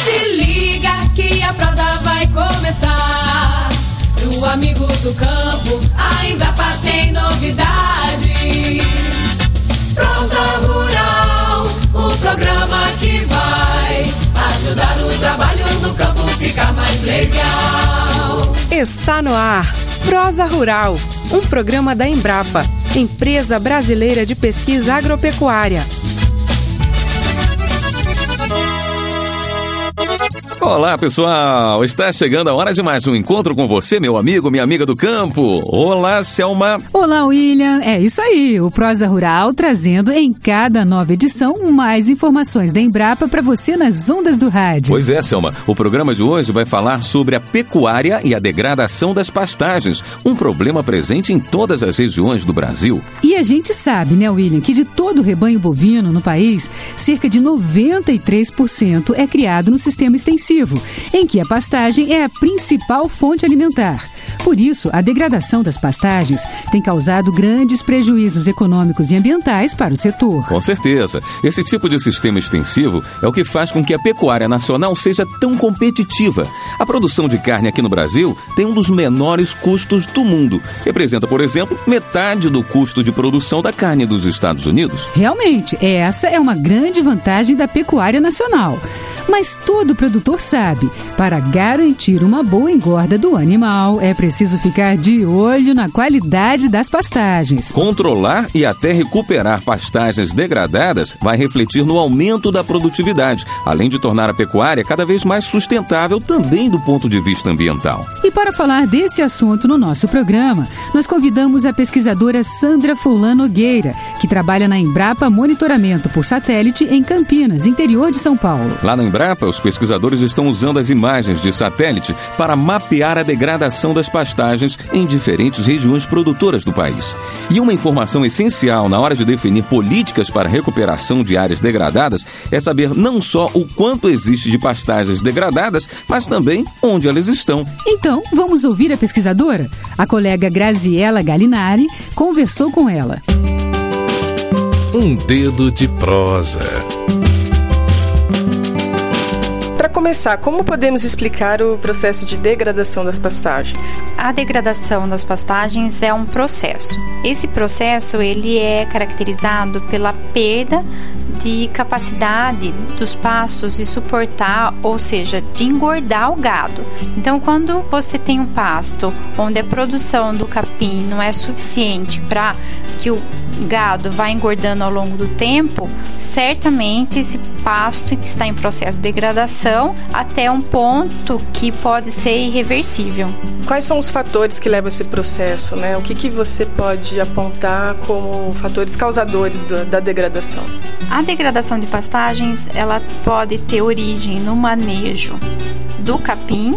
Se liga que a prosa vai começar. Pro amigo do campo, a Embrapa tem novidade. Prosa Rural, o programa que vai ajudar o trabalho no campo ficar mais legal. Está no ar, Prosa Rural, um programa da Embrapa, Empresa Brasileira de Pesquisa Agropecuária. Olá, pessoal! Está chegando a hora de mais um encontro com você, meu amigo, minha amiga do campo. Olá, Selma! Olá, William! É isso aí, o Prosa Rural trazendo em cada nova edição mais informações da Embrapa para você nas ondas do rádio. Pois é, Selma, o programa de hoje vai falar sobre a pecuária e a degradação das pastagens, um problema presente em todas as regiões do Brasil. E a gente sabe, né, William, que de todo o rebanho bovino no país, cerca de 93% é criado no sistema extensivo, em que a pastagem é a principal fonte alimentar. Por isso, a degradação das pastagens tem causado grandes prejuízos econômicos e ambientais para o setor. Com certeza. Esse tipo de sistema extensivo é o que faz com que a pecuária nacional seja tão competitiva. A produção de carne aqui no Brasil tem um dos menores custos do mundo. Representa, por exemplo, metade do custo de produção da carne dos Estados Unidos. Realmente, essa é uma grande vantagem da pecuária nacional. Mas todo produtor sabe, para garantir uma boa engorda do animal, é preciso ficar de olho na qualidade das pastagens. Controlar e até recuperar pastagens degradadas vai refletir no aumento da produtividade, além de tornar a pecuária cada vez mais sustentável também do ponto de vista ambiental. E para falar desse assunto no nosso programa, nós convidamos a pesquisadora Sandra Fulan Nogueira, que trabalha na Embrapa Monitoramento por Satélite em Campinas, interior de São Paulo. Lá na Embrapa, os pesquisadores estão usando as imagens de satélite para mapear a degradação das pastagens em diferentes regiões produtoras do país. E uma informação essencial na hora de definir políticas para a recuperação de áreas degradadas é saber não só o quanto existe de pastagens degradadas, mas também onde elas estão. Então, vamos ouvir a pesquisadora? A colega Graziela Galinari conversou com ela. Um dedo de prosa. Para começar, como podemos explicar o processo de degradação das pastagens? A degradação das pastagens é um processo. Esse processo ele é caracterizado pela perda de capacidade dos pastos de suportar, ou seja, de engordar o gado. Então, quando você tem um pasto onde a produção do capim não é suficiente para que o gado vá engordando ao longo do tempo, certamente esse pasto está em processo de degradação até um ponto que pode ser irreversível. Quais são os fatores que levam a esse processo, né? O que você pode apontar como fatores causadores da degradação? A degradação de pastagens, ela pode ter origem no manejo do capim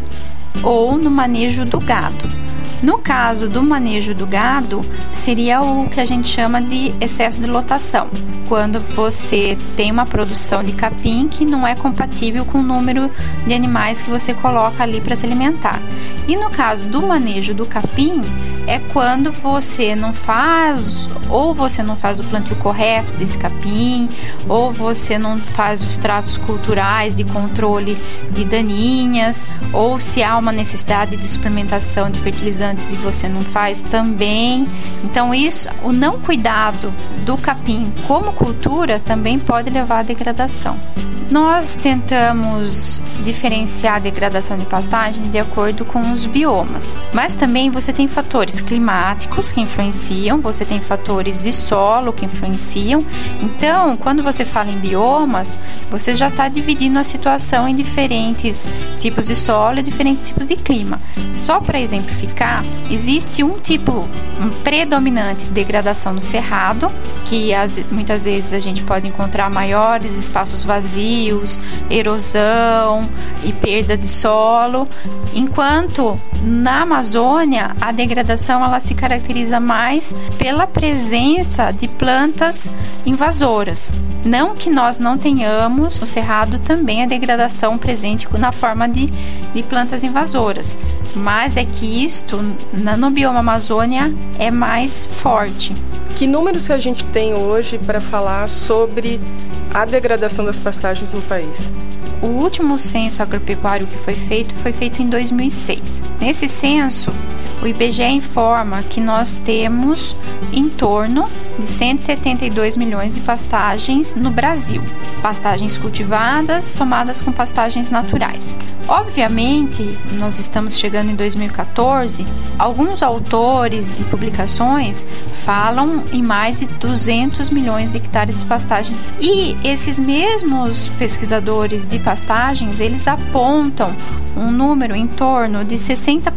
ou no manejo do gado. No caso do manejo do gado, seria o que a gente chama de excesso de lotação, quando você tem uma produção de capim que não é compatível com o número de animais que você coloca ali para se alimentar. E no caso do manejo do capim, é quando você não faz, ou você não faz o plantio correto desse capim, ou você não faz os tratos culturais de controle de daninhas, ou se há uma necessidade de suplementação de fertilizantes e você não faz também. Então isso, o não cuidado do capim como cultura também pode levar à degradação. Nós tentamos diferenciar a degradação de pastagens de acordo com os biomas, mas também você tem fatores climáticos que influenciam, você tem fatores de solo que influenciam. Então, quando você fala em biomas, você já está dividindo a situação em diferentes tipos de solo e diferentes tipos de clima. Só para exemplificar, existe um predominante de degradação no cerrado, que muitas vezes a gente pode encontrar maiores espaços vazios, erosão e perda de solo, enquanto na Amazônia a degradação ela se caracteriza mais pela presença de plantas invasoras. Não que nós não tenhamos no cerrado também a degradação presente na forma de plantas invasoras, mas é que isto no bioma Amazônia é mais forte. Que números que a gente tem hoje para falar sobre a degradação das pastagens no país? O último censo agropecuário que foi feito em 2006. Nesse censo, o IBGE informa que nós temos em torno de 172 milhões de pastagens no Brasil. Pastagens cultivadas somadas com pastagens naturais. Obviamente, nós estamos chegando em 2014, alguns autores de publicações falam em mais de 200 milhões de hectares de pastagens. E esses mesmos pesquisadores de pastagens, eles apontam um número em torno de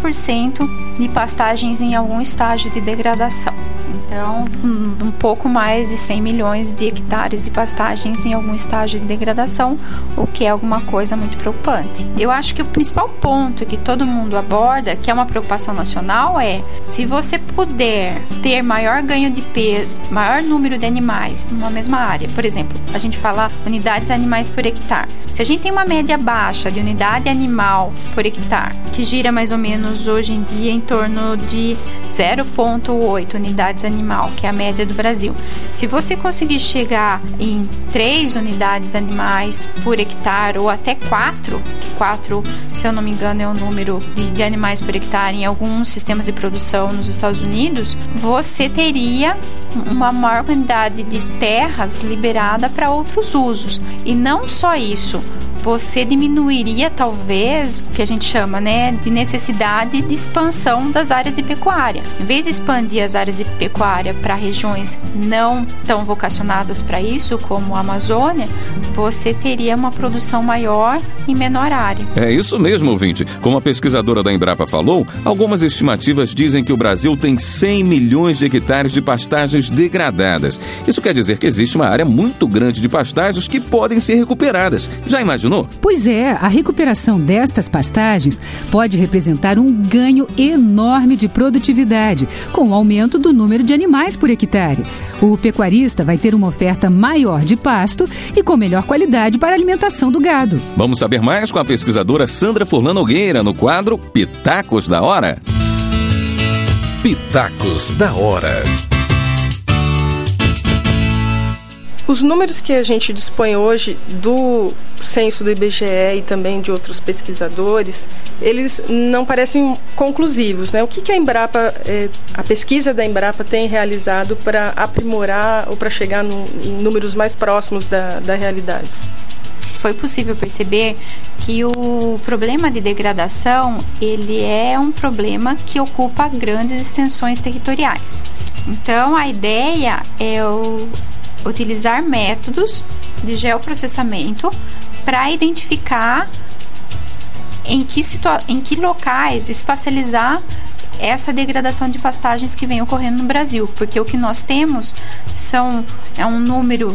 60% de pastagens em algum estágio de degradação. Então, um pouco mais de 100 milhões de hectares de pastagens em algum estágio de degradação, o que é alguma coisa muito preocupante. Eu acho que o principal ponto que todo mundo aborda, que é uma preocupação nacional, é se você puder ter maior ganho de peso, maior número de animais numa mesma área. Por exemplo, a gente fala unidades animais por hectare. Se a gente tem uma média baixa de unidade animal por hectare, que gira mais ou menos hoje em dia em torno de 0,8 unidades animal, que é a média do Brasil. Se você conseguir chegar em 3 unidades animais por hectare ou até 4, que 4, se eu não me engano, é o número de animais por hectare em alguns sistemas de produção nos Estados Unidos, você teria uma maior quantidade de terras liberada para outros usos. E não só isso, você diminuiria talvez o que a gente chama, de necessidade de expansão das áreas de pecuária. Em vez de expandir as áreas de pecuária para regiões não tão vocacionadas para isso, como a Amazônia, você teria uma produção maior em menor área. É isso mesmo, ouvinte. Como a pesquisadora da Embrapa falou, algumas estimativas dizem que o Brasil tem 100 milhões de hectares de pastagens degradadas. Isso quer dizer que existe uma área muito grande de pastagens que podem ser recuperadas. Já imaginou? Pois é, a recuperação destas pastagens pode representar um ganho enorme de produtividade, com o aumento do número de animais por hectare. O pecuarista vai ter uma oferta maior de pasto e com melhor qualidade para a alimentação do gado. Vamos saber mais com a pesquisadora Sandra Furlan Nogueira no quadro Pitacos da Hora. Pitacos da Hora. Os números que a gente dispõe hoje do censo do IBGE e também de outros pesquisadores, eles não parecem conclusivos, né? O que a Embrapa, a pesquisa da Embrapa tem realizado para aprimorar ou para chegar em números mais próximos da realidade? Foi possível perceber que o problema de degradação, ele é um problema que ocupa grandes extensões territoriais. Então, a ideia é utilizar métodos de geoprocessamento para identificar em que locais espacializar essa degradação de pastagens que vem ocorrendo no Brasil, porque o que nós temos é um número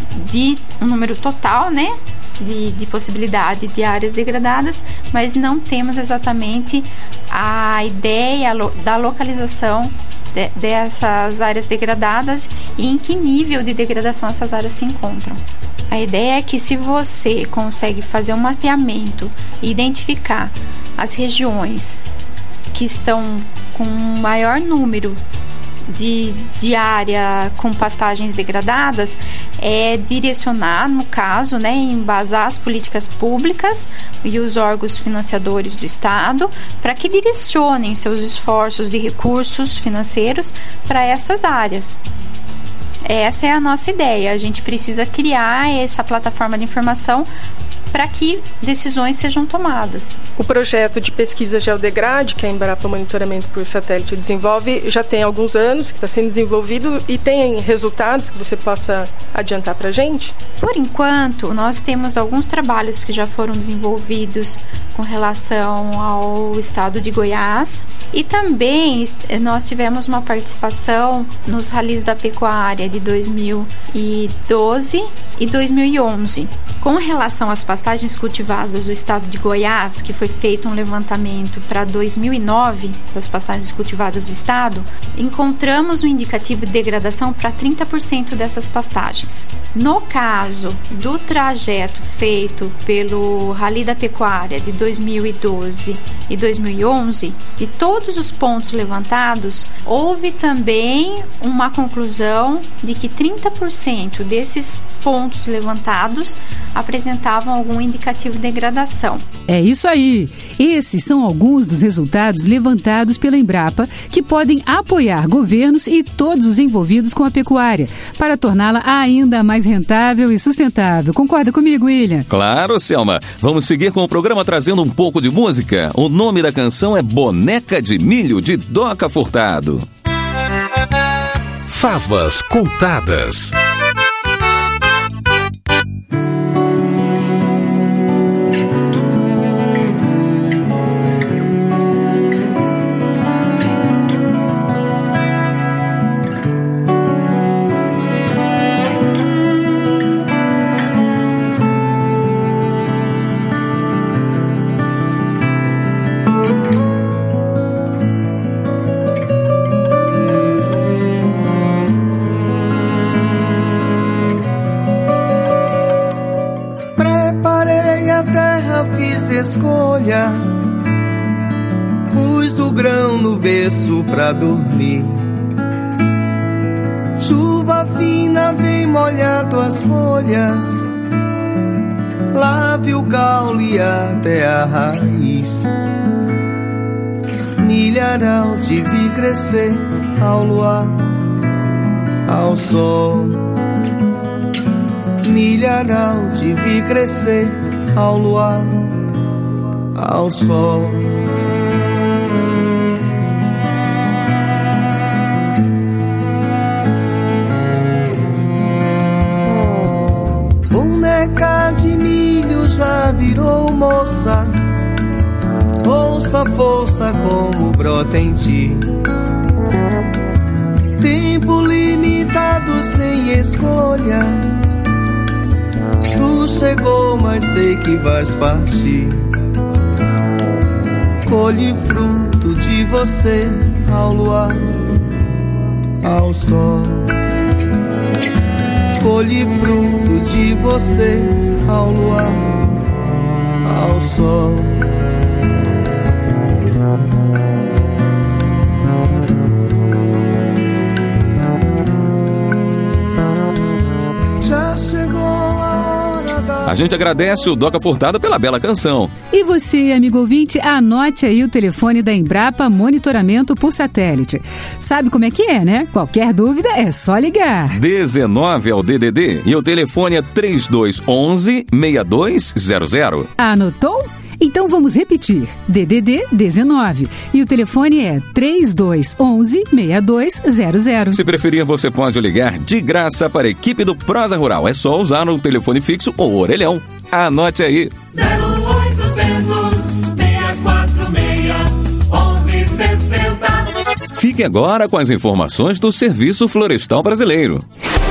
total, de possibilidade de áreas degradadas, mas não temos exatamente a ideia da localização dessas áreas degradadas e em que nível de degradação essas áreas se encontram. A ideia é que se você consegue fazer um mapeamento e identificar as regiões que estão com maior número de área com pastagens degradadas, é direcionar, no caso, embasar as políticas públicas e os órgãos financiadores do Estado para que direcionem seus esforços de recursos financeiros para essas áreas. Essa é a nossa ideia. A gente precisa criar essa plataforma de informação para que decisões sejam tomadas. O projeto de pesquisa Geodegrade, que a Embrapa Monitoramento por Satélite desenvolve, já tem alguns anos que está sendo desenvolvido e tem resultados que você possa adiantar para a gente? Por enquanto, nós temos alguns trabalhos que já foram desenvolvidos com relação ao estado de Goiás e também nós tivemos uma participação nos ralis da pecuária de 2012 e 2011. Com relação às pastagens cultivadas do estado de Goiás, que foi feito um levantamento para 2009 das pastagens cultivadas do estado, encontramos um indicativo de degradação para 30% dessas pastagens. No caso do trajeto feito pelo Rally da Pecuária de 2012 e 2011, de todos os pontos levantados, houve também uma conclusão de que 30% desses pontos levantados apresentavam algum indicativo de degradação. É isso aí! Esses são alguns dos resultados levantados pela Embrapa que podem apoiar governos e todos os envolvidos com a pecuária para torná-la ainda mais rentável e sustentável. Concorda comigo, William? Claro, Selma. Vamos seguir com o programa trazendo um pouco de música. O nome da canção é Boneca de Milho, de Doca Furtado. Favas Contadas. Escolha, pus o grão no berço pra dormir. Chuva fina vem molhar tuas folhas, lave o caule até a raiz. Milharal te vi crescer ao luar, ao sol. Milharal te vi crescer ao luar, ao sol. Boneca de milho já virou moça, ouça a força como brota em ti. Tempo limitado sem escolha, tu chegou mas sei que vais partir. Colhe fruto de você ao luar, ao sol. Colhe fruto de você ao luar, ao sol. Já chegou a hora da... A gente agradece o Doca Furtado pela bela canção. E você, amigo ouvinte, anote aí o telefone da Embrapa Monitoramento por Satélite. Sabe como é que é, né? Qualquer dúvida é só ligar. 19 é o DDD e o telefone é 3211-6200. Anotou? Então vamos repetir. DDD 19 e o telefone é 3211-6200. Se preferir, você pode ligar de graça para a equipe do Prosa Rural. É só usar o telefone fixo ou orelhão. Anote aí. 0800-646-1160. Fique agora com as informações do Serviço Florestal Brasileiro.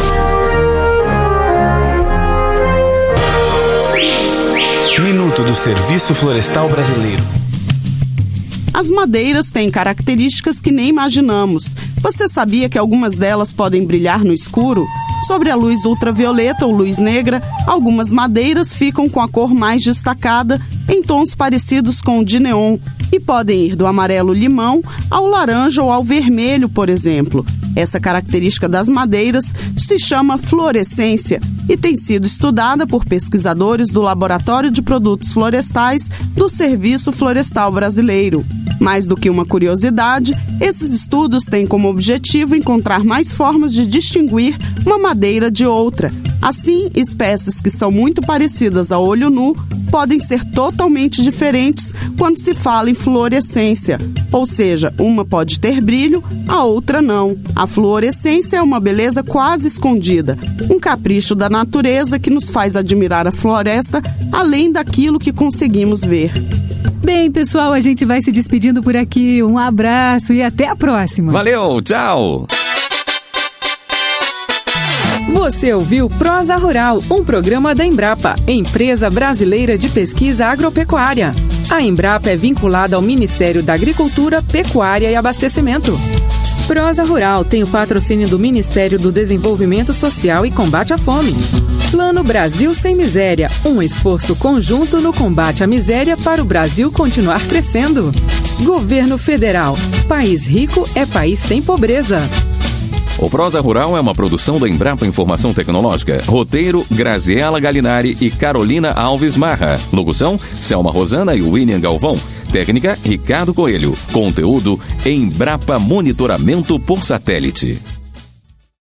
Minuto do Serviço Florestal Brasileiro. As madeiras têm características que nem imaginamos. Você sabia que algumas delas podem brilhar no escuro? Sobre a luz ultravioleta ou luz negra, algumas madeiras ficam com a cor mais destacada, em tons parecidos com o de neon, e podem ir do amarelo-limão ao laranja ou ao vermelho, por exemplo. Essa característica das madeiras se chama fluorescência e tem sido estudada por pesquisadores do Laboratório de Produtos Florestais do Serviço Florestal Brasileiro. Mais do que uma curiosidade, esses estudos têm como objetivo encontrar mais formas de distinguir uma madeira de outra. Assim, espécies que são muito parecidas a olho nu podem ser totalmente diferentes quando se fala em fluorescência, ou seja, uma pode ter brilho, a outra não. A fluorescência é uma beleza quase escondida, um capricho da natureza que nos faz admirar a floresta além daquilo que conseguimos ver. Bem, pessoal, a gente vai se despedindo por aqui. Um abraço e até a próxima. Valeu, tchau! Você ouviu Prosa Rural, um programa da Embrapa, Empresa Brasileira de Pesquisa Agropecuária. A Embrapa é vinculada ao Ministério da Agricultura, Pecuária e Abastecimento. Prosa Rural tem o patrocínio do Ministério do Desenvolvimento Social e Combate à Fome. Plano Brasil Sem Miséria, um esforço conjunto no combate à miséria para o Brasil continuar crescendo. Governo Federal, país rico é país sem pobreza. O Prosa Rural é uma produção da Embrapa Informação Tecnológica. Roteiro, Graziela Galinari e Carolina Alves Marra. Locução, Selma Rosana e William Galvão. Técnica, Ricardo Coelho. Conteúdo, Embrapa Monitoramento por Satélite.